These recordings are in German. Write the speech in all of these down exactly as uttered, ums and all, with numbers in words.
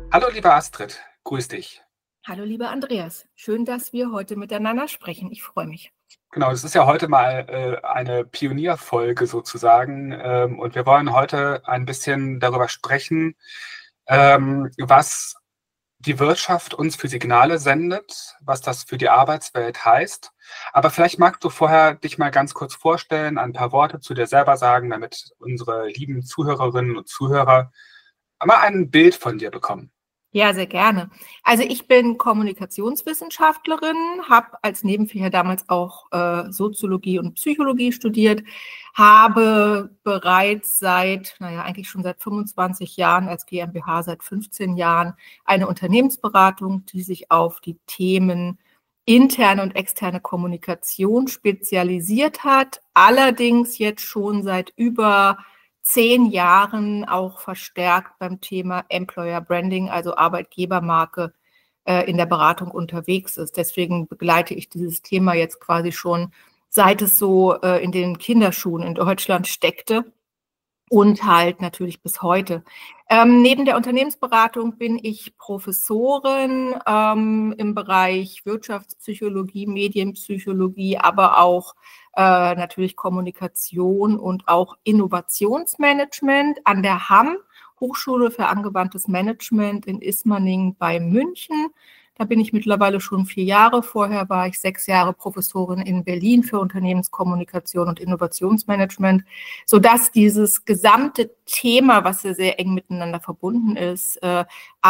Hallo, liebe Astrid, grüß dich. Hallo, lieber Andreas. Schön, dass wir heute miteinander sprechen. Ich freue mich. Genau, das ist ja heute mal äh, eine Pionierfolge sozusagen. Ähm, und wir wollen heute ein bisschen darüber sprechen, ähm, was die Wirtschaft uns für Signale sendet, was das für die Arbeitswelt heißt. Aber vielleicht magst du vorher dich mal ganz kurz vorstellen, ein paar Worte zu dir selber sagen, damit unsere lieben Zuhörerinnen und Zuhörer mal ein Bild von dir bekommen. Ja, sehr gerne. Also ich bin Kommunikationswissenschaftlerin, habe als Nebenfächer damals auch äh, Soziologie und Psychologie studiert, habe bereits seit, naja, eigentlich schon seit fünfundzwanzig Jahren als GmbH, seit fünfzehn Jahren eine Unternehmensberatung, die sich auf die Themen interne und externe Kommunikation spezialisiert hat, allerdings jetzt schon seit über zehn Jahren auch verstärkt beim Thema Employer Branding, also Arbeitgebermarke, äh, in der Beratung unterwegs ist. Deswegen begleite ich dieses Thema jetzt quasi schon, seit es so äh, in den Kinderschuhen in Deutschland steckte und halt natürlich bis heute. Ähm, neben der Unternehmensberatung bin ich Professorin ähm, im Bereich Wirtschaftspsychologie, Medienpsychologie, aber auch äh, natürlich Kommunikation und auch Innovationsmanagement an der H A M, Hochschule für angewandtes Management in Ismaning bei München. Da bin ich mittlerweile schon vier Jahre. Vorher war ich sechs Jahre Professorin in Berlin für Unternehmenskommunikation und Innovationsmanagement, sodass dieses gesamte Thema, was ja sehr eng miteinander verbunden ist, äh,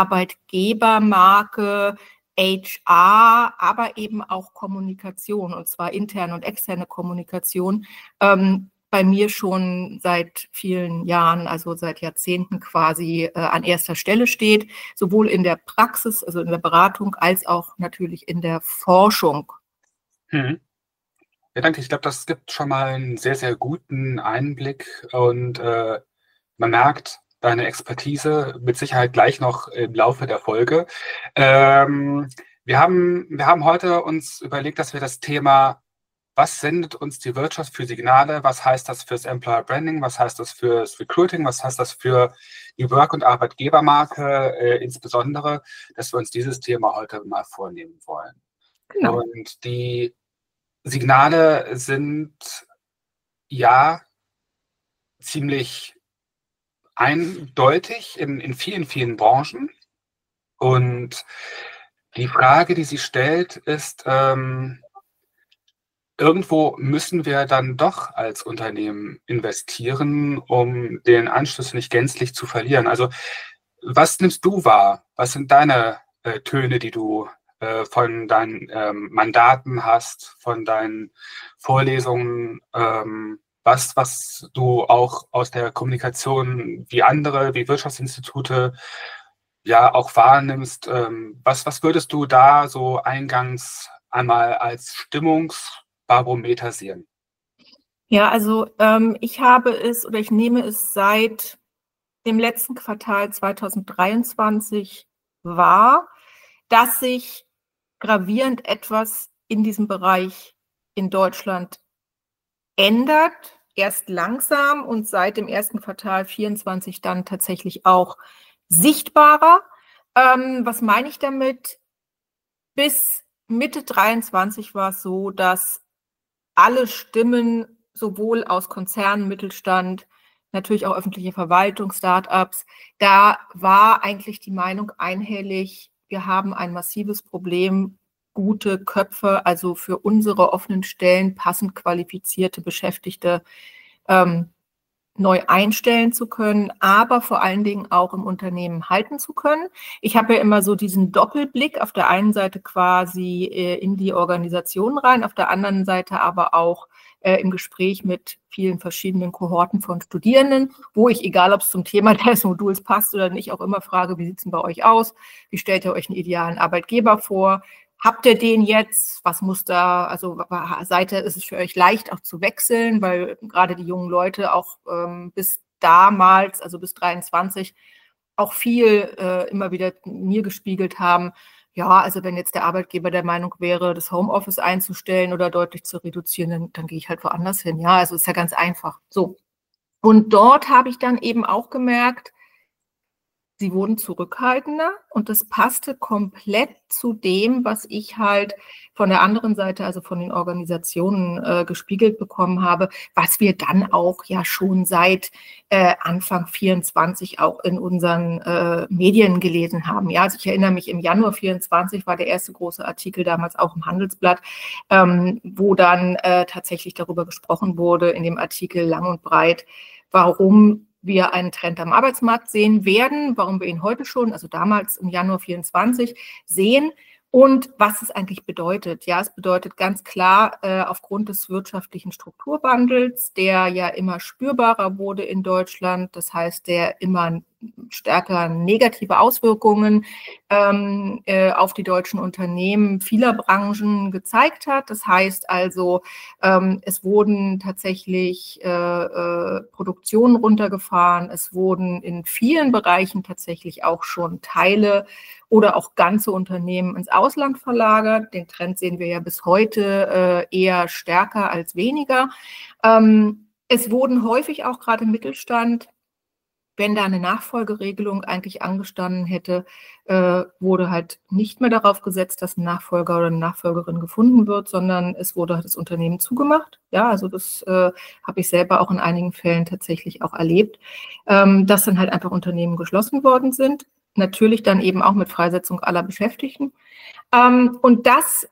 Arbeitgebermarke, H R, aber eben auch Kommunikation, und zwar interne und externe Kommunikation, ähm, bei mir schon seit vielen Jahren, also seit Jahrzehnten quasi äh, an erster Stelle steht, sowohl in der Praxis, also in der Beratung, als auch natürlich in der Forschung. Mhm. Ja, danke. Ich glaube, das gibt schon mal einen sehr, sehr guten Einblick und äh, man merkt deine Expertise mit Sicherheit gleich noch im Laufe der Folge. Ähm, wir haben, wir haben heute uns überlegt, dass wir das Thema, was sendet uns die Wirtschaft für Signale, was heißt das fürs Employer Branding, was heißt das fürs Recruiting, was heißt das für die Work- und Arbeitgebermarke äh, insbesondere, dass wir uns dieses Thema heute mal vornehmen wollen. Genau. Und die Signale sind ja ziemlich eindeutig in, in vielen, vielen Branchen. Und die Frage, die sie stellt, ist, ähm, irgendwo müssen wir dann doch als Unternehmen investieren, um den Anschluss nicht gänzlich zu verlieren. Also was nimmst du wahr? Was sind deine äh, Töne, die du äh, von deinen ähm, Mandaten hast, von deinen Vorlesungen, ähm, was, was du auch aus der Kommunikation wie andere, wie Wirtschaftsinstitute, ja auch wahrnimmst? Ähm, was, was würdest du da so eingangs einmal als Stimmungsbarometer sehen? Ja, also ähm, ich habe es oder ich nehme es seit dem letzten Quartal zweitausenddreiundzwanzig wahr, dass sich gravierend etwas in diesem Bereich in Deutschland ändert. Erst langsam und seit dem ersten Quartal vierundzwanzig dann tatsächlich auch sichtbarer. Ähm, was meine ich damit? Bis Mitte dreiundzwanzig war es so, dass alle Stimmen sowohl aus Konzernen, Mittelstand, natürlich auch öffentliche Verwaltung, Start-ups, da war eigentlich die Meinung einhellig, wir haben ein massives Problem, gute Köpfe, also für unsere offenen Stellen passend qualifizierte Beschäftigte ähm, neu einstellen zu können, aber vor allen Dingen auch im Unternehmen halten zu können. Ich habe ja immer so diesen Doppelblick, auf der einen Seite quasi äh, in die Organisation rein, auf der anderen Seite aber auch äh, im Gespräch mit vielen verschiedenen Kohorten von Studierenden, wo ich, egal ob es zum Thema des Moduls passt oder nicht, auch immer frage, wie sieht es denn bei euch aus? Wie stellt ihr euch einen idealen Arbeitgeber vor? Habt ihr den jetzt? Was muss da, also seid ihr, ist es für euch leicht auch zu wechseln, weil gerade die jungen Leute auch ähm, bis damals, also bis dreiundzwanzig, auch viel äh, immer wieder mir gespiegelt haben, ja, also wenn jetzt der Arbeitgeber der Meinung wäre, das Homeoffice einzustellen oder deutlich zu reduzieren, dann, dann gehe ich halt woanders hin. Ja, also ist ja ganz einfach. So. Und dort habe ich dann eben auch gemerkt, sie wurden zurückhaltender und das passte komplett zu dem, was ich halt von der anderen Seite, also von den Organisationen äh, gespiegelt bekommen habe, was wir dann auch ja schon seit äh, Anfang vierundzwanzig auch in unseren äh, Medien gelesen haben. Ja, also ich erinnere mich, im Januar vierundzwanzig war der erste große Artikel damals auch im Handelsblatt, ähm, wo dann äh, tatsächlich darüber gesprochen wurde in dem Artikel lang und breit, warum wir einen Trend am Arbeitsmarkt sehen werden, warum wir ihn heute schon, also damals im Januar vierundzwanzig, sehen und was es eigentlich bedeutet. Ja, es bedeutet ganz klar, äh, aufgrund des wirtschaftlichen Strukturwandels, der ja immer spürbarer wurde in Deutschland, das heißt, der immer stärker negative Auswirkungen ähm, äh, auf die deutschen Unternehmen vieler Branchen gezeigt hat. Das heißt also, ähm, es wurden tatsächlich äh, äh, Produktionen runtergefahren, es wurden in vielen Bereichen tatsächlich auch schon Teile oder auch ganze Unternehmen ins Ausland verlagert. Den Trend sehen wir ja bis heute äh, eher stärker als weniger. Ähm, es wurden häufig auch gerade im Mittelstand, wenn da eine Nachfolgeregelung eigentlich angestanden hätte, äh, wurde halt nicht mehr darauf gesetzt, dass ein Nachfolger oder eine Nachfolgerin gefunden wird, sondern es wurde halt das Unternehmen zugemacht. Ja, also das äh, habe ich selber auch in einigen Fällen tatsächlich auch erlebt, ähm, dass dann halt einfach Unternehmen geschlossen worden sind. Natürlich dann eben auch mit Freisetzung aller Beschäftigten. Ähm, und das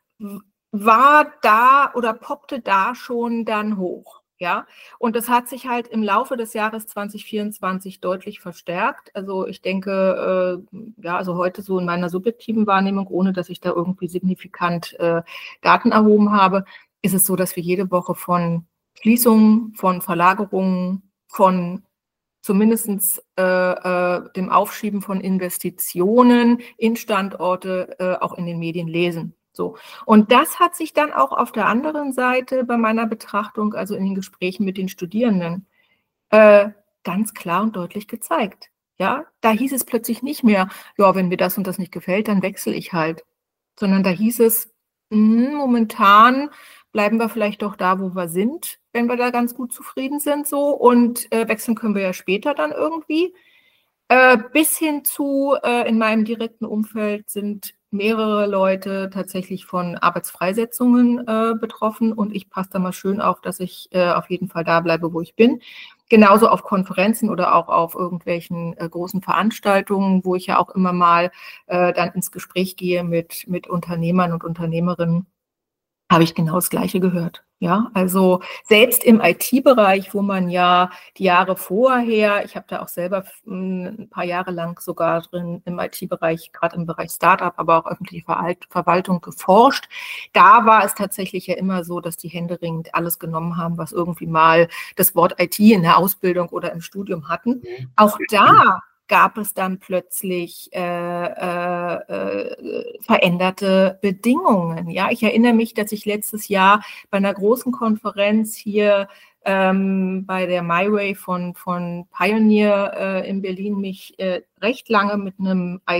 war da oder poppte da schon dann hoch. Ja, und das hat sich halt im Laufe des Jahres zwanzig vierundzwanzig deutlich verstärkt. Also ich denke, äh, ja, also heute so in meiner subjektiven Wahrnehmung, ohne dass ich da irgendwie signifikant äh, Daten erhoben habe, ist es so, dass wir jede Woche von Schließungen, von Verlagerungen, von zumindest äh, äh, dem Aufschieben von Investitionen in Standorte äh, auch in den Medien lesen. So. Und das hat sich dann auch auf der anderen Seite bei meiner Betrachtung, also in den Gesprächen mit den Studierenden, äh, ganz klar und deutlich gezeigt. Ja, da hieß es plötzlich nicht mehr, ja, wenn mir das und das nicht gefällt, dann wechsle ich halt. Sondern da hieß es, mh, momentan bleiben wir vielleicht doch da, wo wir sind, wenn wir da ganz gut zufrieden sind so. Und äh, wechseln können wir ja später dann irgendwie. Äh, bis hin zu, äh, in meinem direkten Umfeld sind mehrere Leute tatsächlich von Arbeitsfreisetzungen äh, betroffen und ich passe da mal schön auf, dass ich äh, auf jeden Fall da bleibe, wo ich bin. Genauso auf Konferenzen oder auch auf irgendwelchen äh, großen Veranstaltungen, wo ich ja auch immer mal äh, dann ins Gespräch gehe mit, mit Unternehmern und Unternehmerinnen, habe ich genau das Gleiche gehört. Ja, also selbst im I T-Bereich, wo man ja die Jahre vorher, ich habe da auch selber ein paar Jahre lang sogar drin im I T-Bereich, gerade im Bereich Startup, aber auch öffentliche Verwaltung geforscht. Da war es tatsächlich ja immer so, dass die händeringend alles genommen haben, was irgendwie mal das Wort I T in der Ausbildung oder im Studium hatten. Auch da gab es dann plötzlich äh, äh, äh, veränderte Bedingungen. Ja, ich erinnere mich, dass ich letztes Jahr bei einer großen Konferenz hier ähm, bei der MyWay von, von Pioneer äh, in Berlin mich äh, recht lange mit einem I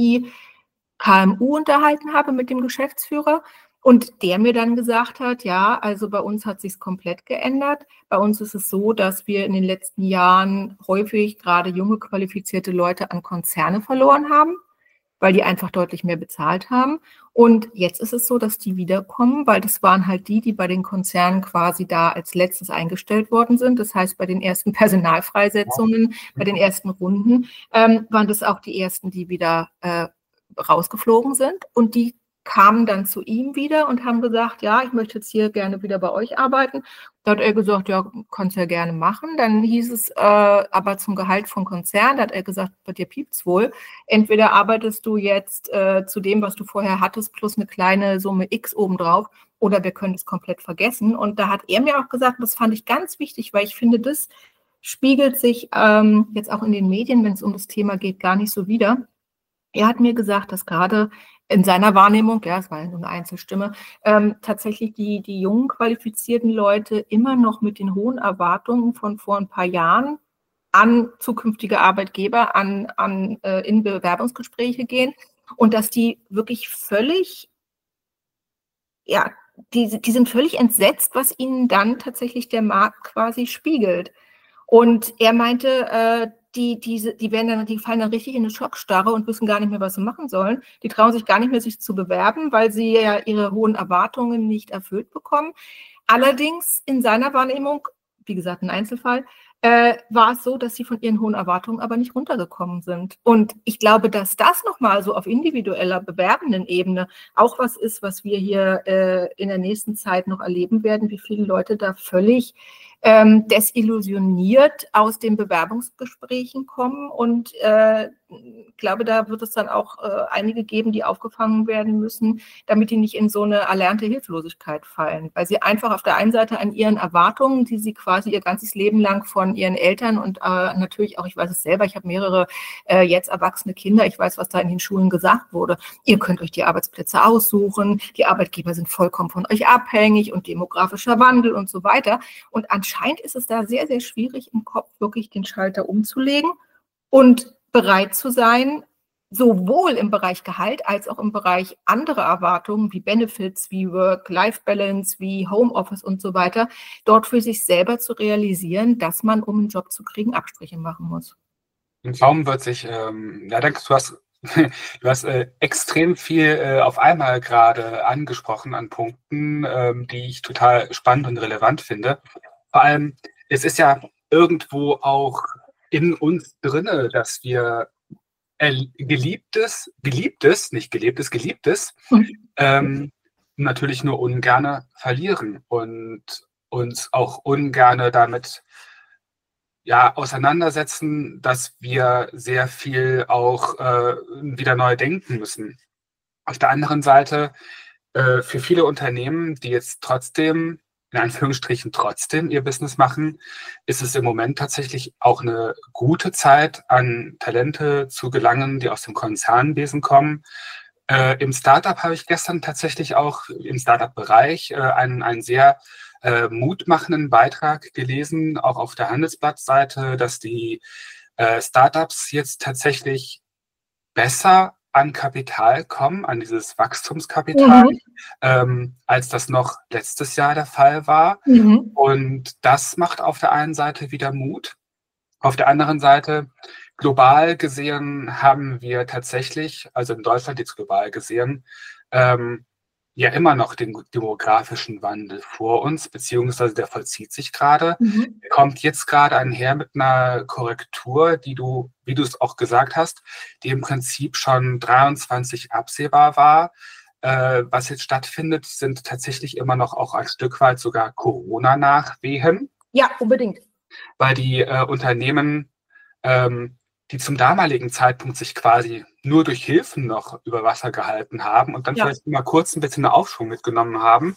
T-K M U unterhalten habe, mit dem Geschäftsführer. Und der mir dann gesagt hat, ja, also bei uns hat sich's komplett geändert. Bei uns ist es so, dass wir in den letzten Jahren häufig gerade junge, qualifizierte Leute an Konzerne verloren haben, weil die einfach deutlich mehr bezahlt haben. Und jetzt ist es so, dass die wiederkommen, weil das waren halt die, die bei den Konzernen quasi da als letztes eingestellt worden sind. Das heißt, bei den ersten Personalfreisetzungen, bei den ersten Runden, ähm, waren das auch die ersten, die wieder äh, rausgeflogen sind. Und die kamen dann zu ihm wieder und haben gesagt, ja, ich möchte jetzt hier gerne wieder bei euch arbeiten. Da hat er gesagt, ja, kannst du ja gerne machen. Dann hieß es äh, aber zum Gehalt vom Konzern, da hat er gesagt, bei dir piept's wohl. Entweder arbeitest du jetzt äh, zu dem, was du vorher hattest, plus eine kleine Summe X obendrauf, oder wir können es komplett vergessen. Und da hat er mir auch gesagt, das fand ich ganz wichtig, weil ich finde, das spiegelt sich ähm, jetzt auch in den Medien, wenn es um das Thema geht, gar nicht so wider. Er hat mir gesagt, dass gerade in seiner Wahrnehmung, ja, es war ja nur eine Einzelstimme, ähm, tatsächlich die, die jungen, qualifizierten Leute immer noch mit den hohen Erwartungen von vor ein paar Jahren an zukünftige Arbeitgeber, an, an äh, in Bewerbungsgespräche gehen und dass die wirklich völlig, ja, die, die sind völlig entsetzt, was ihnen dann tatsächlich der Markt quasi spiegelt. Und er meinte, äh, die, diese, die, werden dann, die fallen dann richtig in eine Schockstarre und wissen gar nicht mehr, was sie machen sollen. Die trauen sich gar nicht mehr, sich zu bewerben, weil sie ja ihre hohen Erwartungen nicht erfüllt bekommen. Allerdings in seiner Wahrnehmung, wie gesagt, ein Einzelfall, äh, war es so, dass sie von ihren hohen Erwartungen aber nicht runtergekommen sind. Und ich glaube, dass das nochmal so auf individueller, bewerbenden Ebene auch was ist, was wir hier äh, in der nächsten Zeit noch erleben werden, wie viele Leute da völlig ähm, desillusioniert aus den Bewerbungsgesprächen kommen. Und äh, ich glaube, da wird es dann auch äh, einige geben, die aufgefangen werden müssen, damit die nicht in so eine erlernte Hilflosigkeit fallen, weil sie einfach auf der einen Seite an ihren Erwartungen, die sie quasi ihr ganzes Leben lang von ihren Eltern und äh, natürlich auch, ich weiß es selber, ich habe mehrere äh, jetzt erwachsene Kinder, ich weiß, was da in den Schulen gesagt wurde. Ihr könnt euch die Arbeitsplätze aussuchen, die Arbeitgeber sind vollkommen von euch abhängig und demografischer Wandel und so weiter. Und anscheinend ist es da sehr, sehr schwierig, im Kopf wirklich den Schalter umzulegen und bereit zu sein, sowohl im Bereich Gehalt als auch im Bereich anderer Erwartungen wie Benefits, wie Work-Life-Balance, wie Homeoffice und so weiter, dort für sich selber zu realisieren, dass man, um einen Job zu kriegen, Abstriche machen muss. Und kaum wird sich, ähm, ja, danke, du hast, du hast äh, extrem viel äh, auf einmal gerade angesprochen an Punkten, ähm, die ich total spannend und relevant finde. Vor allem, es ist ja irgendwo auch in uns drinne, dass wir Geliebtes, Geliebtes, nicht Gelebtes, Geliebtes, mhm. ähm, natürlich nur ungerne verlieren und uns auch ungerne damit ja, auseinandersetzen, dass wir sehr viel auch äh, wieder neu denken müssen. Auf der anderen Seite, äh, für viele Unternehmen, die jetzt trotzdem, in Anführungsstrichen trotzdem ihr Business machen, ist es im Moment tatsächlich auch eine gute Zeit, an Talente zu gelangen, die aus dem Konzernwesen kommen. Äh, Im Startup habe ich gestern tatsächlich auch im Startup-Bereich äh, einen, einen sehr äh, mutmachenden Beitrag gelesen, auch auf der Handelsblatt-Seite, dass die äh, Startups jetzt tatsächlich besser an Kapital kommen, an dieses Wachstumskapital, mhm. ähm, als das noch letztes Jahr der Fall war. Mhm. Und das macht auf der einen Seite wieder Mut. Auf der anderen Seite, global gesehen, haben wir tatsächlich, also in Deutschland jetzt global gesehen, ähm, ja immer noch den demografischen Wandel vor uns, beziehungsweise der vollzieht sich gerade. Mhm. Der kommt jetzt gerade einher mit einer Korrektur, die du, wie du es auch gesagt hast, die im Prinzip schon dreiundzwanzig absehbar war. Äh, was jetzt stattfindet, sind tatsächlich immer noch auch ein Stück weit sogar Corona-Nachwehen. Ja, unbedingt. Weil die äh, Unternehmen, ähm, die zum damaligen Zeitpunkt sich quasi nur durch Hilfen noch über Wasser gehalten haben und dann ja. vielleicht mal kurz ein bisschen einen Aufschwung mitgenommen haben.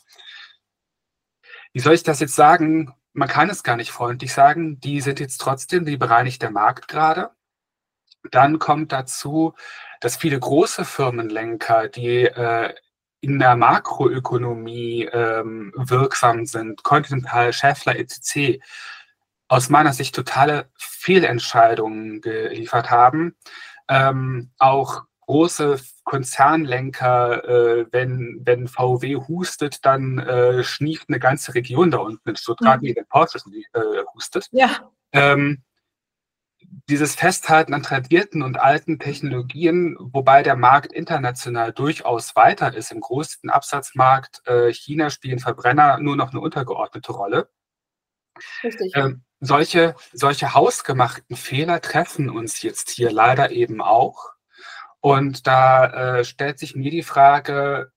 Wie soll ich das jetzt sagen? Man kann es gar nicht freundlich sagen. Die sind jetzt trotzdem, die bereinigt der Markt gerade. Dann kommt dazu, dass viele große Firmenlenker, die äh, in der Makroökonomie ähm, wirksam sind, Continental, Schaeffler et cetera, aus meiner Sicht totale Fehlentscheidungen geliefert haben. Ähm, auch große Konzernlenker, äh, wenn, wenn V W hustet, dann äh, schnieft eine ganze Region da unten in Stuttgart, wie mhm. der Porsche äh, hustet. Ja. Ähm, dieses Festhalten an tradierten und alten Technologien, wobei der Markt international durchaus weiter ist. Im größten Absatzmarkt äh, China spielen Verbrenner nur noch eine untergeordnete Rolle. Richtig. Ähm, solche, solche hausgemachten Fehler treffen uns jetzt hier leider eben auch. Und da äh, stellt sich mir die Frage,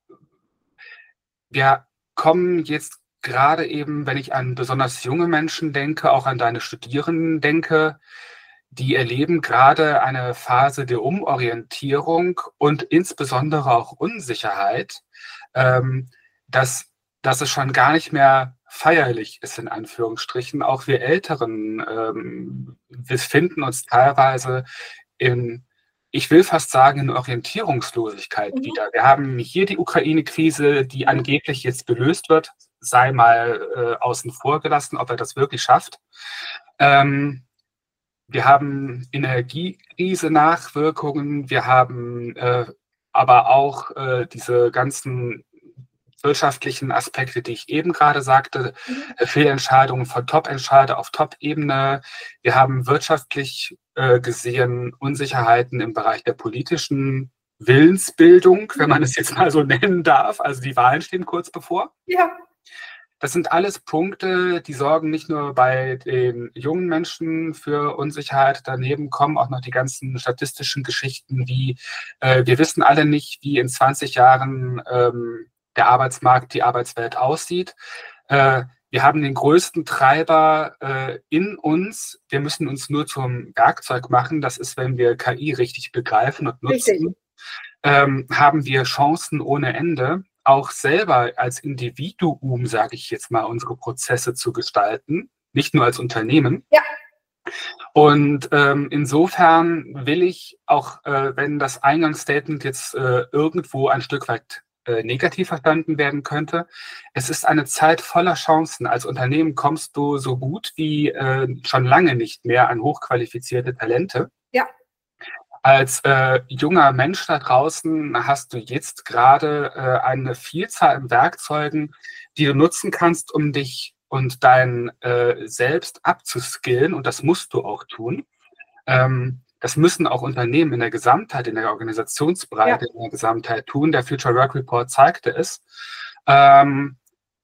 wir kommen jetzt gerade eben, wenn ich an besonders junge Menschen denke, auch an deine Studierenden denke, die erleben gerade eine Phase der Umorientierung und insbesondere auch Unsicherheit, ähm, dass, dass es schon gar nicht mehr feierlich ist, in Anführungsstrichen. Auch wir Älteren, ähm, wir finden uns teilweise in, ich will fast sagen, in Orientierungslosigkeit mhm. wieder. Wir haben hier die Ukraine-Krise, die angeblich jetzt gelöst wird, sei mal äh, außen vor gelassen, ob er das wirklich schafft. Ähm, wir haben Energiekrise-Nachwirkungen, wir haben äh, aber auch äh, diese ganzen wirtschaftlichen Aspekte, die ich eben gerade sagte, äh, Fehlentscheidungen von Top-Entscheider auf Top-Ebene. Wir haben wirtschaftlich äh, gesehen Unsicherheiten im Bereich der politischen Willensbildung, wenn man es jetzt mal so nennen darf. Also die Wahlen stehen kurz bevor. Ja. Das sind alles Punkte, die sorgen nicht nur bei den jungen Menschen für Unsicherheit. Daneben kommen auch noch die ganzen statistischen Geschichten, wie äh, wir wissen alle nicht, wie in zwanzig Jahren ähm, der Arbeitsmarkt, die Arbeitswelt aussieht. Äh, wir haben den größten Treiber äh, in uns. Wir müssen uns nur zum Werkzeug machen. Das ist, wenn wir K I richtig begreifen und nutzen, ähm, haben wir Chancen ohne Ende, auch selber als Individuum, sage ich jetzt mal, unsere Prozesse zu gestalten, nicht nur als Unternehmen. Ja. Und ähm, insofern will ich, auch äh, wenn das Eingangsstatement jetzt äh, irgendwo ein Stück weit äh, negativ verstanden werden könnte, es ist eine Zeit voller Chancen. Als Unternehmen kommst du so gut wie äh, schon lange nicht mehr an hochqualifizierte Talente. Ja. Als äh, junger Mensch da draußen hast du jetzt gerade äh, eine Vielzahl an Werkzeugen, die du nutzen kannst, um dich und dein äh, Selbst abzuskillen. Und das musst du auch tun. Ähm, das müssen auch Unternehmen in der Gesamtheit, in der Organisationsbreite, ja. in der Gesamtheit tun. Der Future Work Report zeigte es. Ähm,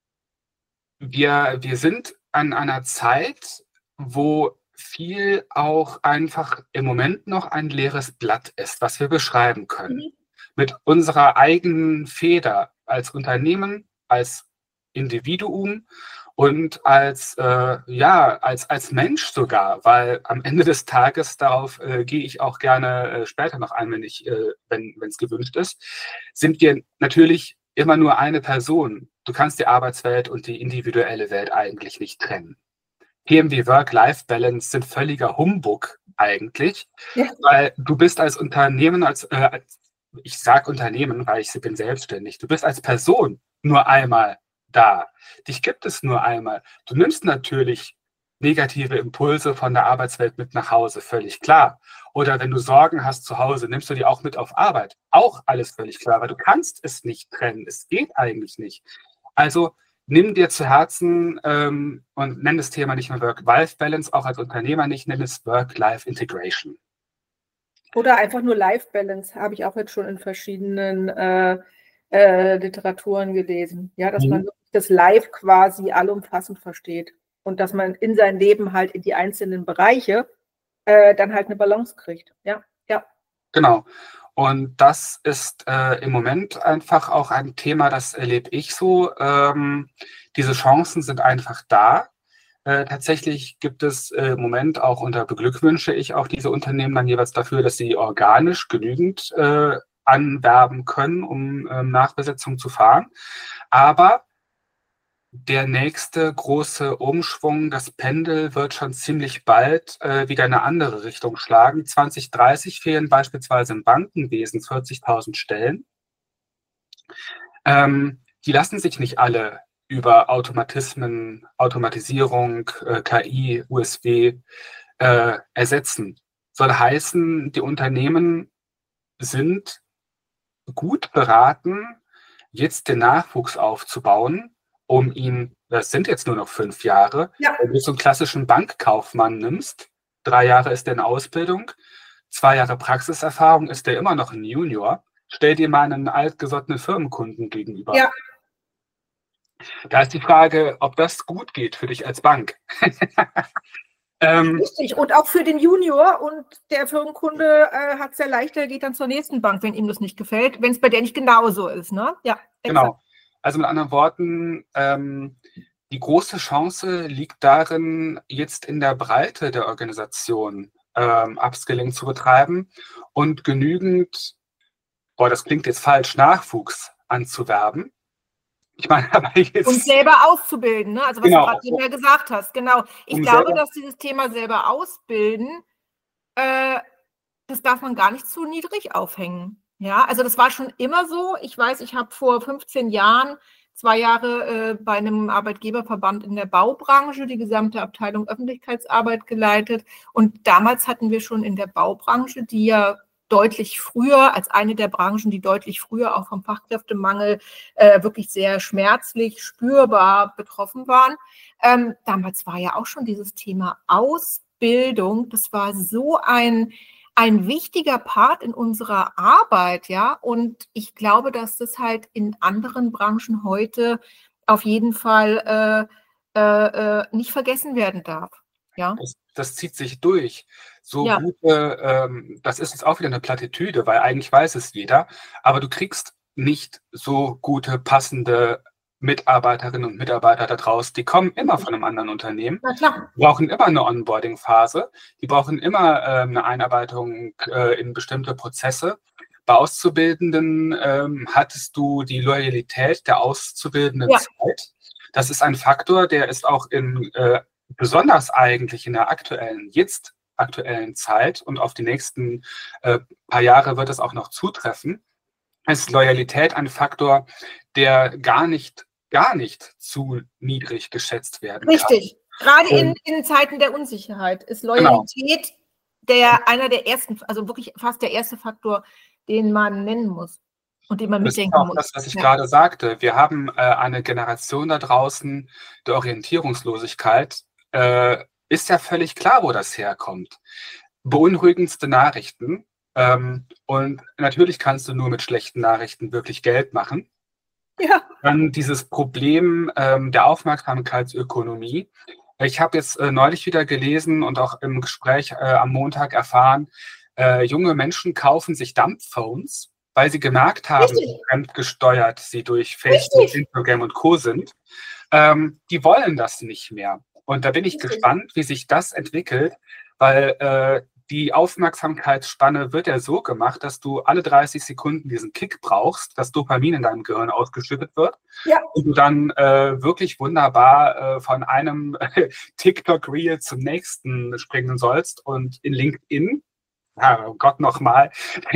wir, wir sind an einer Zeit, wo viel auch einfach im Moment noch ein leeres Blatt ist, was wir beschreiben können. Mhm. Mit unserer eigenen Feder als Unternehmen, als Individuum und als, äh, ja, als, als Mensch sogar, weil am Ende des Tages, darauf äh, gehe ich auch gerne äh, später noch ein, wenn ich, äh, wenn es gewünscht ist, sind wir natürlich immer nur eine Person. Du kannst die Arbeitswelt und die individuelle Welt eigentlich nicht trennen. Themen wie Work-Life-Balance sind völliger Humbug eigentlich, ja. Weil du bist als Unternehmen, als, äh, als ich sage Unternehmen, weil ich bin selbstständig, du bist als Person nur einmal da. Dich gibt es nur einmal. Du nimmst natürlich negative Impulse von der Arbeitswelt mit nach Hause, völlig klar. Oder wenn du Sorgen hast zu Hause, nimmst du die auch mit auf Arbeit. Auch alles völlig klar, weil du kannst es nicht trennen. Es geht eigentlich nicht. Also nimm dir zu Herzen ähm, und nenn das Thema nicht mehr Work-Life-Balance, auch als Unternehmer nicht, nenn es Work-Life-Integration. Oder einfach nur Life-Balance, habe ich auch jetzt schon in verschiedenen äh, äh, Literaturen gelesen. Ja, dass mhm. man das Life quasi allumfassend versteht und dass man in sein Leben halt in die einzelnen Bereiche äh, dann halt eine Balance kriegt. Ja, ja. Genau. Und das ist äh, im Moment einfach auch ein Thema, das erlebe ich so. Ähm, diese Chancen sind einfach da. Äh, tatsächlich gibt es äh, im Moment auch, und da beglückwünsche ich auch diese Unternehmen dann jeweils dafür, dass sie organisch genügend äh, anwerben können, um äh, Nachbesetzung zu fahren. Aber der nächste große Umschwung, das Pendel wird schon ziemlich bald äh, wieder eine andere Richtung schlagen. zwanzig dreißig fehlen beispielsweise im Bankenwesen vierzigtausend Stellen. Ähm, die lassen sich nicht alle über Automatismen, Automatisierung, äh, K I, U S B äh, ersetzen. Soll heißen, die Unternehmen sind gut beraten, jetzt den Nachwuchs aufzubauen, um ihn, das sind jetzt nur noch fünf Jahre, ja. Wenn du so einen klassischen Bankkaufmann nimmst, drei Jahre ist der in Ausbildung, zwei Jahre Praxiserfahrung, ist der immer noch ein Junior. Stell dir mal einen altgesottenen Firmenkunden gegenüber. Ja. Da ist die Frage, ob das gut geht für dich als Bank. ähm, Richtig, und auch für den Junior, und der Firmenkunde äh, hat es ja leichter, geht dann zur nächsten Bank, wenn ihm das nicht gefällt, wenn es bei der nicht genauso ist. Ne? Ja, genau. Also mit anderen Worten, ähm, die große Chance liegt darin, jetzt in der Breite der Organisation ähm, Upskilling zu betreiben und genügend, boah, das klingt jetzt falsch, Nachwuchs anzuwerben. Ich meine, aber jetzt, und selber auszubilden, ne? Also was genau, du gerade eben ja gesagt hast, genau. Ich um glaube, selber, dass dieses Thema selber ausbilden, äh, das darf man gar nicht zu niedrig aufhängen. Ja, also das war schon immer so. Ich weiß, ich habe vor fünfzehn Jahren zwei Jahre äh, bei einem Arbeitgeberverband in der Baubranche die gesamte Abteilung Öffentlichkeitsarbeit geleitet. Und damals hatten wir schon in der Baubranche, die ja deutlich früher, als eine der Branchen, die deutlich früher auch vom Fachkräftemangel äh, wirklich sehr schmerzlich, spürbar betroffen waren. Ähm, damals war ja auch schon dieses Thema Ausbildung, das war so ein, ein wichtiger Part in unserer Arbeit, ja. Und ich glaube, dass das halt in anderen Branchen heute auf jeden Fall äh, äh, nicht vergessen werden darf. Ja. Das, das zieht sich durch. So Ja. gute, ähm, das ist jetzt auch wieder eine Plattitüde, weil eigentlich weiß es jeder, aber du kriegst nicht so gute, passende Mitarbeiterinnen und Mitarbeiter da draußen. Die kommen immer von einem anderen Unternehmen. Na klar. Die brauchen immer eine Onboarding-Phase. Die brauchen immer äh, eine Einarbeitung äh, in bestimmte Prozesse. Bei Auszubildenden ähm, hattest du die Loyalität der auszubildenden Ja. Zeit. Das ist ein Faktor, der ist auch in äh, besonders eigentlich in der aktuellen, jetzt aktuellen Zeit und auf die nächsten äh, paar Jahre wird es auch noch zutreffen, ist Loyalität ein Faktor, der gar nicht, gar nicht zu niedrig geschätzt werden kann. Richtig. Gerade in, in Zeiten der Unsicherheit ist Loyalität genau. der, einer der ersten, also wirklich fast der erste Faktor, den man nennen muss. Und den man das mitdenken ist auch muss. das, was ich ja. gerade sagte. Wir haben äh, eine Generation da draußen der Orientierungslosigkeit. Äh, ist ja völlig klar, wo das herkommt. Beunruhigendste Nachrichten. Ähm, und natürlich kannst du nur mit schlechten Nachrichten wirklich Geld machen. Ja. Dann dieses Problem ähm, der Aufmerksamkeitsökonomie. Ich habe jetzt äh, neulich wieder gelesen und auch im Gespräch äh, am Montag erfahren, äh, junge Menschen kaufen sich Dumbphones, weil sie gemerkt haben, wie fremdgesteuert sie durch Facebook, Richtig. Instagram und Co. sind. Ähm, die wollen das nicht mehr. Und da bin ich Richtig. gespannt, wie sich das entwickelt, weil äh, die Aufmerksamkeitsspanne wird ja so gemacht, dass du alle dreißig Sekunden diesen Kick brauchst, dass Dopamin in deinem Gehirn ausgeschüttet wird. Ja. Und du dann äh, wirklich wunderbar äh, von einem TikTok-Reel zum nächsten springen sollst. Und in LinkedIn, ja, oh Gott, nochmal,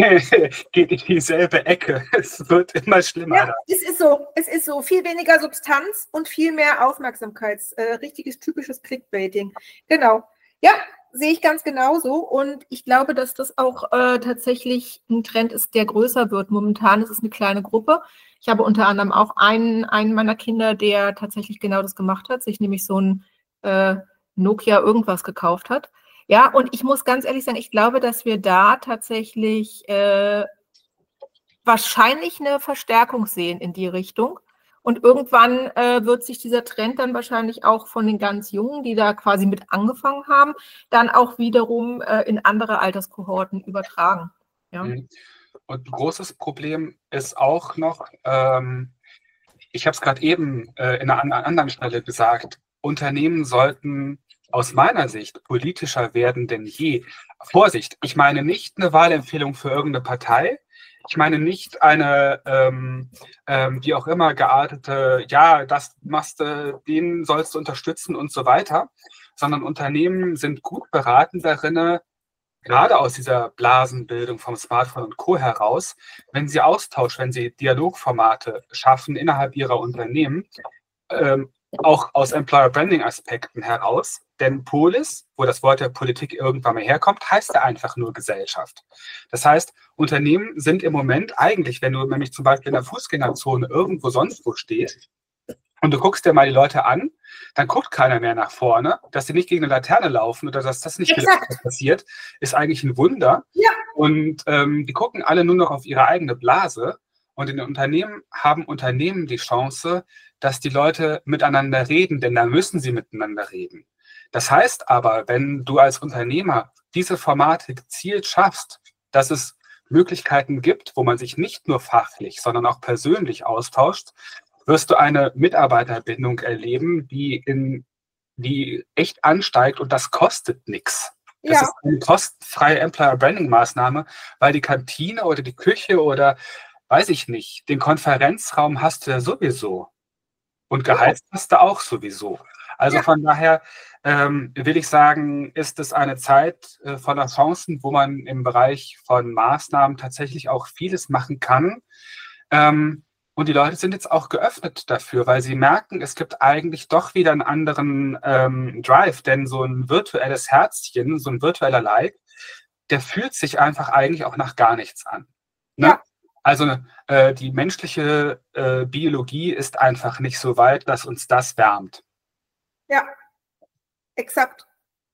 geht in dieselbe Ecke. Es wird immer schlimmer. Ja, es ist so. Es ist so. Viel weniger Substanz und viel mehr Aufmerksamkeits. Äh, richtiges, typisches Clickbaiting. Genau. Ja, sehe ich ganz genauso. Und ich glaube, dass das auch äh, tatsächlich ein Trend ist, der größer wird. Momentan ist es eine kleine Gruppe. Ich habe unter anderem auch einen, einen meiner Kinder, der tatsächlich genau das gemacht hat, sich nämlich so ein äh, Nokia irgendwas gekauft hat. Ja, und ich muss ganz ehrlich sagen, ich glaube, dass wir da tatsächlich äh, wahrscheinlich eine Verstärkung sehen in die Richtung. Und irgendwann äh, wird sich dieser Trend dann wahrscheinlich auch von den ganz Jungen, die da quasi mit angefangen haben, dann auch wiederum äh, in andere Alterskohorten übertragen. Ja. Und ein großes Problem ist auch noch, ähm, ich habe es gerade eben äh, in einer anderen Stelle gesagt, Unternehmen sollten aus meiner Sicht politischer werden denn je. Vorsicht, ich meine nicht eine Wahlempfehlung für irgendeine Partei. Ich meine nicht eine, ähm, ähm, wie auch immer, geartete, ja, das machst du, den sollst du unterstützen und so weiter, sondern Unternehmen sind gut beraten darin, gerade aus dieser Blasenbildung vom Smartphone und Co. heraus, wenn sie Austausch, wenn sie Dialogformate schaffen innerhalb ihrer Unternehmen, ähm, auch aus Employer-Branding-Aspekten heraus. Denn Polis, wo das Wort der Politik irgendwann mal herkommt, heißt ja einfach nur Gesellschaft. Das heißt, Unternehmen sind im Moment eigentlich, wenn du nämlich zum Beispiel in der Fußgängerzone irgendwo sonst wo stehst und du guckst dir mal die Leute an, dann guckt keiner mehr nach vorne. Dass sie nicht gegen eine Laterne laufen oder dass das nicht wieder passiert, ist eigentlich ein Wunder. Ja. Und ähm, die gucken alle nur noch auf ihre eigene Blase. Und in den Unternehmen haben Unternehmen die Chance, dass die Leute miteinander reden, denn da müssen sie miteinander reden. Das heißt aber, wenn du als Unternehmer diese Formate gezielt schaffst, dass es Möglichkeiten gibt, wo man sich nicht nur fachlich, sondern auch persönlich austauscht, wirst du eine Mitarbeiterbindung erleben, die, in, die echt ansteigt und das kostet nichts. Das ja. ist eine kostenfreie Employer-Branding-Maßnahme, weil die Kantine oder die Küche oder, weiß ich nicht, den Konferenzraum hast du ja sowieso. Und Gehalt hast du auch sowieso. Also ja. von daher ähm, will ich sagen, ist es eine Zeit äh, voller Chancen, wo man im Bereich von Maßnahmen tatsächlich auch vieles machen kann. Ähm, und die Leute sind jetzt auch geöffnet dafür, weil sie merken, es gibt eigentlich doch wieder einen anderen ähm, Drive, denn so ein virtuelles Herzchen, so ein virtueller Like, der fühlt sich einfach eigentlich auch nach gar nichts an. Ne? Ja. Also äh, die menschliche äh, Biologie ist einfach nicht so weit, dass uns das wärmt. Ja, exakt.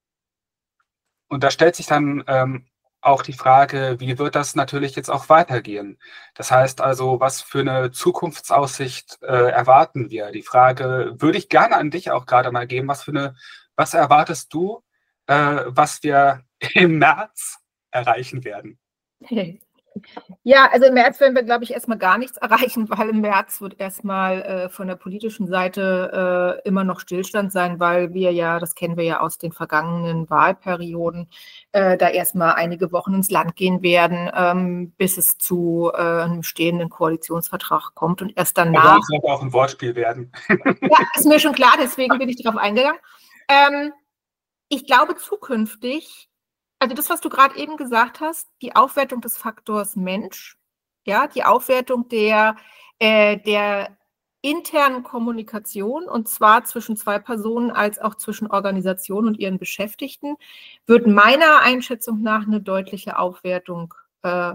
Und da stellt sich dann ähm, auch die Frage, wie wird das natürlich jetzt auch weitergehen? Das heißt also, was für eine Zukunftsaussicht äh, erwarten wir? Die Frage würde ich gerne an dich auch gerade mal geben. Was für eine, was erwartest du, äh, was wir im März erreichen werden? Ja, also im März werden wir, glaube ich, erstmal gar nichts erreichen, weil im März wird erstmal äh, von der politischen Seite äh, immer noch Stillstand sein, weil wir ja, das kennen wir ja aus den vergangenen Wahlperioden, äh, da erstmal einige Wochen ins Land gehen werden, ähm, bis es zu äh, einem stehenden Koalitionsvertrag kommt und erst danach. Das sollte auch ein Wortspiel werden. Ja, ist mir schon klar, deswegen bin ich darauf eingegangen. Ähm, ich glaube zukünftig, also das, was du gerade eben gesagt hast, die Aufwertung des Faktors Mensch, ja, die Aufwertung der, äh, der internen Kommunikation, und zwar zwischen zwei Personen als auch zwischen Organisationen und ihren Beschäftigten, wird meiner Einschätzung nach eine deutliche Aufwertung äh,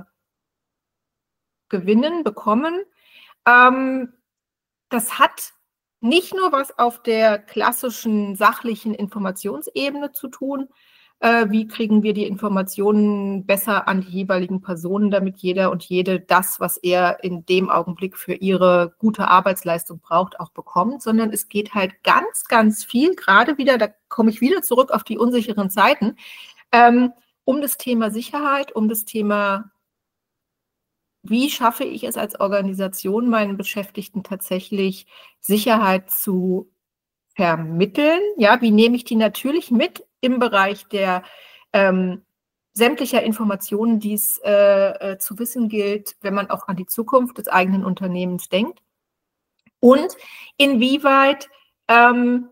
gewinnen, bekommen. Ähm, das hat nicht nur was auf der klassischen sachlichen Informationsebene zu tun, äh, wie kriegen wir die Informationen besser an die jeweiligen Personen, damit jeder und jede das, was er in dem Augenblick für ihre gute Arbeitsleistung braucht, auch bekommt, sondern es geht halt ganz, ganz viel, gerade wieder, da komme ich wieder zurück auf die unsicheren Zeiten, ähm, um das Thema Sicherheit, um das Thema, wie schaffe ich es als Organisation, meinen Beschäftigten tatsächlich Sicherheit zu vermitteln? Ja, wie nehme ich die natürlich mit im Bereich der ähm, sämtlicher Informationen, die es äh, äh, zu wissen gilt, wenn man auch an die Zukunft des eigenen Unternehmens denkt? Und inwieweit ähm,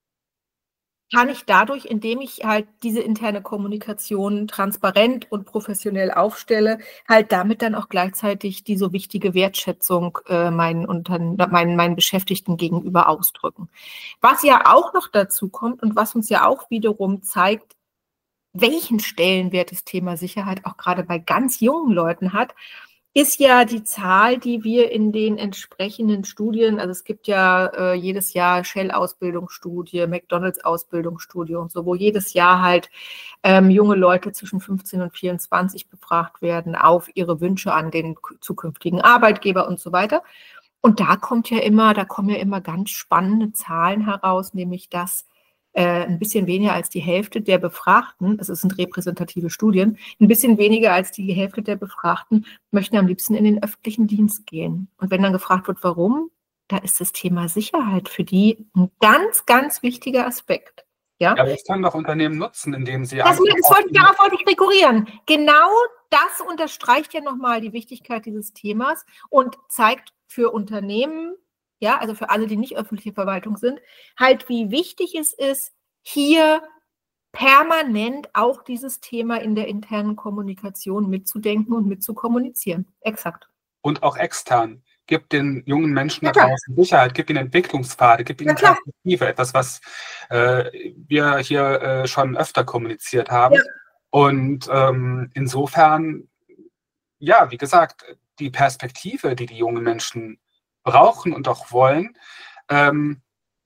kann ich dadurch, indem ich halt diese interne Kommunikation transparent und professionell aufstelle, halt damit dann auch gleichzeitig die so wichtige Wertschätzung äh, meinen, Unterne- meinen, meinen Beschäftigten gegenüber ausdrücken. Was ja auch noch dazu kommt und was uns ja auch wiederum zeigt, welchen Stellenwert das Thema Sicherheit auch gerade bei ganz jungen Leuten hat, ist ja die Zahl, die wir in den entsprechenden Studien, also es gibt ja äh, jedes Jahr Shell-Ausbildungsstudie, McDonalds-Ausbildungsstudie und so, wo jedes Jahr halt ähm, junge Leute zwischen fünfzehn und vierundzwanzig befragt werden auf ihre Wünsche an den zukünftigen Arbeitgeber und so weiter. Und da kommt ja immer, da kommen ja immer ganz spannende Zahlen heraus, nämlich dass ein bisschen weniger als die Hälfte der Befragten, das sind repräsentative Studien, ein bisschen weniger als die Hälfte der Befragten möchten am liebsten in den öffentlichen Dienst gehen. Und wenn dann gefragt wird, warum, da ist das Thema Sicherheit für die ein ganz, ganz wichtiger Aspekt. Ja, ja, aber das können doch Unternehmen nutzen, indem sie... Das, das wollte, darauf wollte ich rekurrieren. Genau das unterstreicht ja nochmal die Wichtigkeit dieses Themas und zeigt für Unternehmen, ja, also für alle, die nicht öffentliche Verwaltung sind, halt, wie wichtig es ist, hier permanent auch dieses Thema in der internen Kommunikation mitzudenken und mitzukommunizieren. Exakt. Und auch extern. Gib den jungen Menschen da draußen Sicherheit, gib ihnen Entwicklungspfade, gib ihnen ja, Perspektive, etwas, was äh, wir hier äh, schon öfter kommuniziert haben. Ja. Und ähm, insofern, ja, wie gesagt, die Perspektive, die die jungen Menschen brauchen und auch wollen, ähm,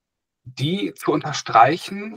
die zu unterstreichen,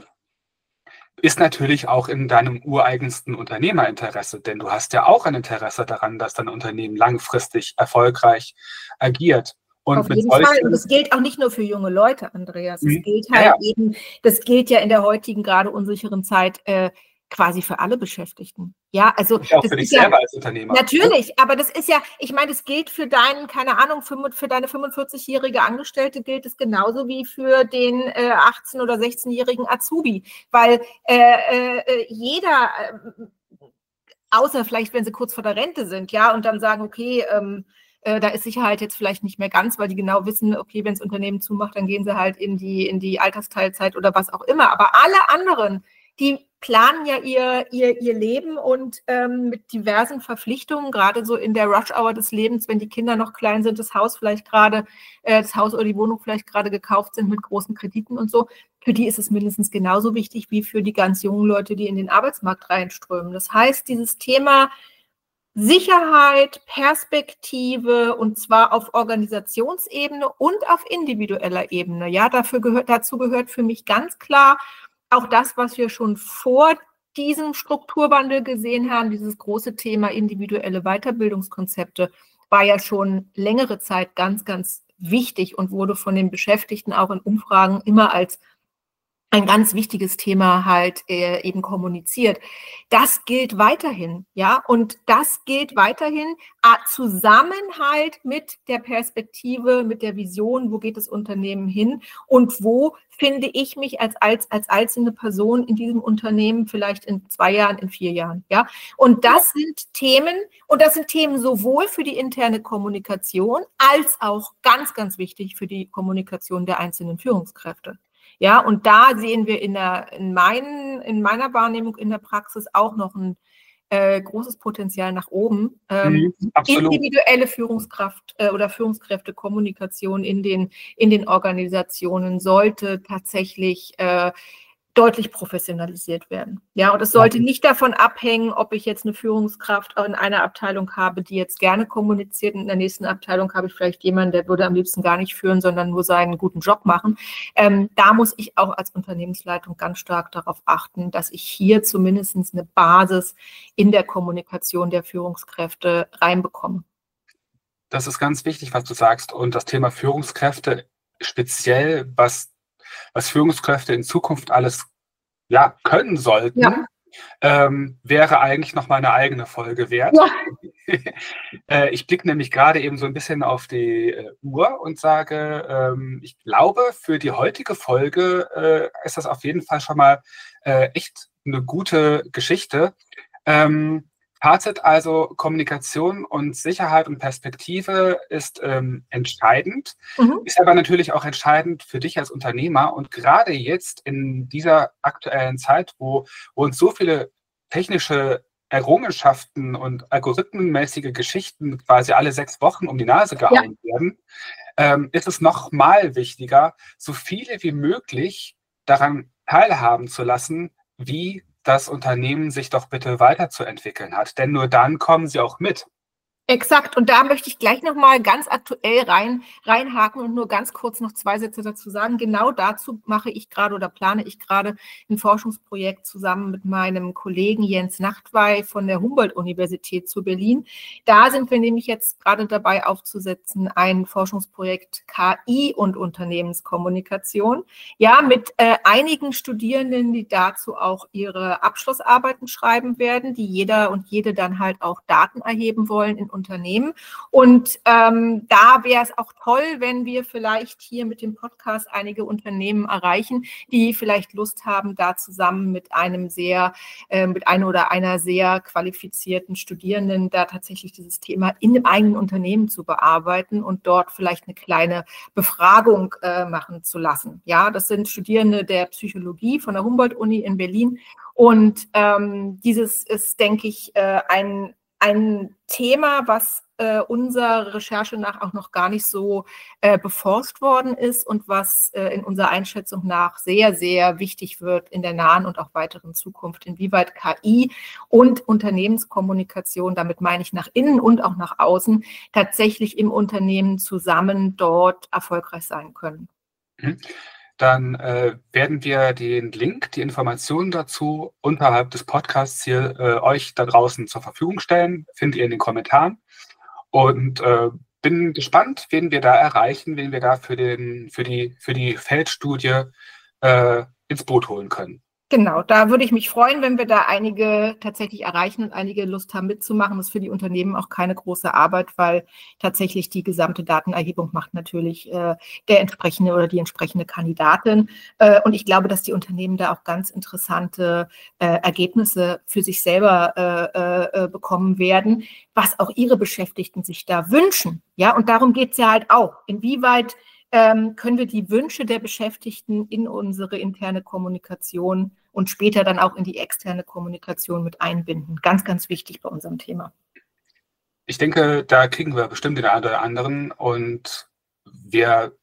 ist natürlich auch in deinem ureigensten Unternehmerinteresse, denn du hast ja auch ein Interesse daran, dass dein Unternehmen langfristig erfolgreich agiert. Und auf jeden Fall. Und das gilt auch nicht nur für junge Leute, Andreas. Das gilt halt ja. eben, das gilt ja in der heutigen, gerade unsicheren Zeit äh, quasi für alle Beschäftigten. Ja, also auch das für dich ist selber ja, als Unternehmer. Natürlich, aber das ist ja, ich meine, das gilt für deinen, keine Ahnung, für, für deine fünfundvierzigjährige Angestellte gilt es genauso wie für den äh, achtzehn- oder sechzehnjährigen Azubi, weil äh, äh, jeder, äh, außer vielleicht, wenn sie kurz vor der Rente sind, ja, und dann sagen, okay, ähm, äh, da ist Sicherheit jetzt vielleicht nicht mehr ganz, weil die genau wissen, okay, wenn das Unternehmen zumacht, dann gehen sie halt in die, in die Altersteilzeit oder was auch immer. Aber alle anderen, die planen ja ihr, ihr, ihr Leben und ähm, mit diversen Verpflichtungen, gerade so in der Rush-Hour des Lebens, wenn die Kinder noch klein sind, das Haus vielleicht gerade, äh, das Haus oder die Wohnung vielleicht gerade gekauft sind mit großen Krediten und so, für die ist es mindestens genauso wichtig wie für die ganz jungen Leute, die in den Arbeitsmarkt reinströmen. Das heißt, dieses Thema Sicherheit, Perspektive, und zwar auf Organisationsebene und auf individueller Ebene. Ja, dafür gehört, dazu gehört für mich ganz klar auch das, was wir schon vor diesem Strukturwandel gesehen haben, dieses große Thema individuelle Weiterbildungskonzepte, war ja schon längere Zeit ganz, ganz wichtig und wurde von den Beschäftigten auch in Umfragen immer als ein ganz wichtiges Thema halt äh, eben kommuniziert. Das gilt weiterhin, ja, und das gilt weiterhin äh, zusammen halt mit der Perspektive, mit der Vision, wo geht das Unternehmen hin und wo finde ich mich als, als, als einzelne Person in diesem Unternehmen vielleicht in zwei Jahren, in vier Jahren, ja. Und das sind Themen, und das sind Themen sowohl für die interne Kommunikation als auch ganz, ganz wichtig für die Kommunikation der einzelnen Führungskräfte. Ja, und da sehen wir in, der, in, meinen, in meiner Wahrnehmung in der Praxis auch noch ein äh, großes Potenzial nach oben. Ähm, Mhm, absolut. Individuelle Führungskraft äh, oder Führungskräftekommunikation in den, in den Organisationen sollte tatsächlich äh, deutlich professionalisiert werden. Ja, und es sollte nicht davon abhängen, ob ich jetzt eine Führungskraft in einer Abteilung habe, die jetzt gerne kommuniziert, und in der nächsten Abteilung habe ich vielleicht jemanden, der würde am liebsten gar nicht führen, sondern nur seinen guten Job machen. Ähm, da muss ich auch als Unternehmensleitung ganz stark darauf achten, dass ich hier zumindest eine Basis in der Kommunikation der Führungskräfte reinbekomme. Das ist ganz wichtig, was du sagst. Und das Thema Führungskräfte, speziell was was Führungskräfte in Zukunft alles ja, können sollten, ja. ähm, wäre eigentlich noch mal eine eigene Folge wert. Ja. äh, ich blicke nämlich gerade eben so ein bisschen auf die äh, Uhr und sage, ähm, ich glaube, für die heutige Folge äh, ist das auf jeden Fall schon mal äh, echt eine gute Geschichte. Ähm, Fazit also, Kommunikation und Sicherheit und Perspektive ist ähm, entscheidend, mhm. ist aber natürlich auch entscheidend für dich als Unternehmer. Und gerade jetzt in dieser aktuellen Zeit, wo, wo uns so viele technische Errungenschaften und algorithmenmäßige Geschichten quasi alle sechs Wochen um die Nase gehauen ja. werden, ähm, ist es noch mal wichtiger, so viele wie möglich daran teilhaben zu lassen, wie das Unternehmen sich doch bitte weiterzuentwickeln hat. Denn nur dann kommen sie auch mit. Exakt. Und da möchte ich gleich nochmal ganz aktuell rein, reinhaken und nur ganz kurz noch zwei Sätze dazu sagen. Genau dazu mache ich gerade oder plane ich gerade ein Forschungsprojekt zusammen mit meinem Kollegen Jens Nachtwey von der Humboldt-Universität zu Berlin. Da sind wir nämlich jetzt gerade dabei aufzusetzen, ein Forschungsprojekt K I und Unternehmenskommunikation. Ja, mit äh, einigen Studierenden, die dazu auch ihre Abschlussarbeiten schreiben werden, die jeder und jede dann halt auch Daten erheben wollen in Unternehmen. Und ähm, da wäre es auch toll, wenn wir vielleicht hier mit dem Podcast einige Unternehmen erreichen, die vielleicht Lust haben, da zusammen mit einem sehr, äh, mit einer oder einer sehr qualifizierten Studierenden da tatsächlich dieses Thema in dem eigenen Unternehmen zu bearbeiten und dort vielleicht eine kleine Befragung äh, machen zu lassen. Ja, das sind Studierende der Psychologie von der Humboldt-Uni in Berlin. Und ähm, dieses ist, denke ich, äh, ein Ein Thema, was äh, unserer Recherche nach auch noch gar nicht so äh, beforscht worden ist und was äh, in unserer Einschätzung nach sehr, sehr wichtig wird in der nahen und auch weiteren Zukunft, inwieweit K I und Unternehmenskommunikation, damit meine ich nach innen und auch nach außen, tatsächlich im Unternehmen zusammen dort erfolgreich sein können. Mhm. Dann äh, werden wir den Link, die Informationen dazu unterhalb des Podcasts hier äh, euch da draußen zur Verfügung stellen. Findet ihr in den Kommentaren. Und äh, bin gespannt, wen wir da erreichen, wen wir da für, den, für, die, für die Feldstudie äh, ins Boot holen können. Genau, da würde ich mich freuen, wenn wir da einige tatsächlich erreichen und einige Lust haben mitzumachen. Das ist für die Unternehmen auch keine große Arbeit, weil tatsächlich die gesamte Datenerhebung macht natürlich äh, der entsprechende oder die entsprechende Kandidatin. Äh, und ich glaube, dass die Unternehmen da auch ganz interessante äh, Ergebnisse für sich selber äh, äh, bekommen werden, was auch ihre Beschäftigten sich da wünschen. Ja, und darum geht es ja halt auch. Inwieweit Ähm, können wir die Wünsche der Beschäftigten in unsere interne Kommunikation und später dann auch in die externe Kommunikation mit einbinden. Ganz, ganz wichtig bei unserem Thema. Ich denke, da kriegen wir bestimmt den einen oder anderen und wir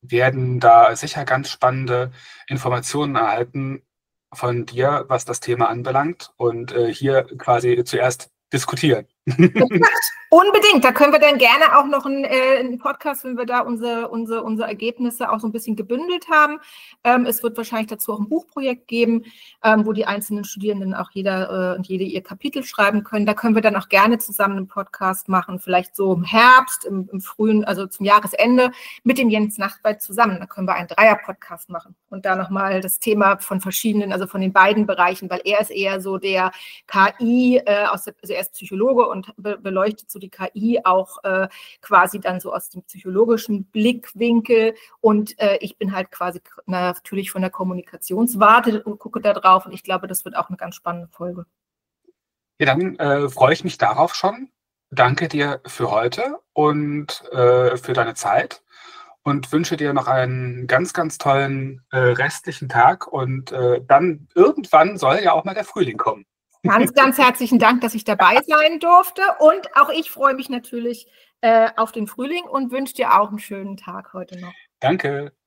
werden da sicher ganz spannende Informationen erhalten von dir, was das Thema anbelangt und äh, hier quasi zuerst diskutieren. Unbedingt, da können wir dann gerne auch noch einen, äh, einen Podcast, wenn wir da unsere, unsere, unsere Ergebnisse auch so ein bisschen gebündelt haben. Ähm, es wird wahrscheinlich dazu auch ein Buchprojekt geben, ähm, wo die einzelnen Studierenden auch jeder äh, und jede ihr Kapitel schreiben können. Da können wir dann auch gerne zusammen einen Podcast machen, vielleicht so im Herbst, im, im frühen, also zum Jahresende mit dem Jens Nachtwey zusammen. Da können wir einen Dreier-Podcast machen und da nochmal das Thema von verschiedenen, also von den beiden Bereichen, weil er ist eher so der K I, äh, aus der, also er ist Psychologe und be beleuchtet so die K I auch äh, quasi dann so aus dem psychologischen Blickwinkel und äh, ich bin halt quasi natürlich von der Kommunikationswarte und gucke da drauf und ich glaube, das wird auch eine ganz spannende Folge. Ja, dann äh, freue ich mich darauf schon. Danke dir für heute und äh, für deine Zeit und wünsche dir noch einen ganz, ganz tollen äh, restlichen Tag und äh, dann irgendwann soll ja auch mal der Frühling kommen. Ganz, ganz herzlichen Dank, dass ich dabei sein durfte. Und auch ich freue mich natürlich äh, auf den Frühling und wünsche dir auch einen schönen Tag heute noch. Danke.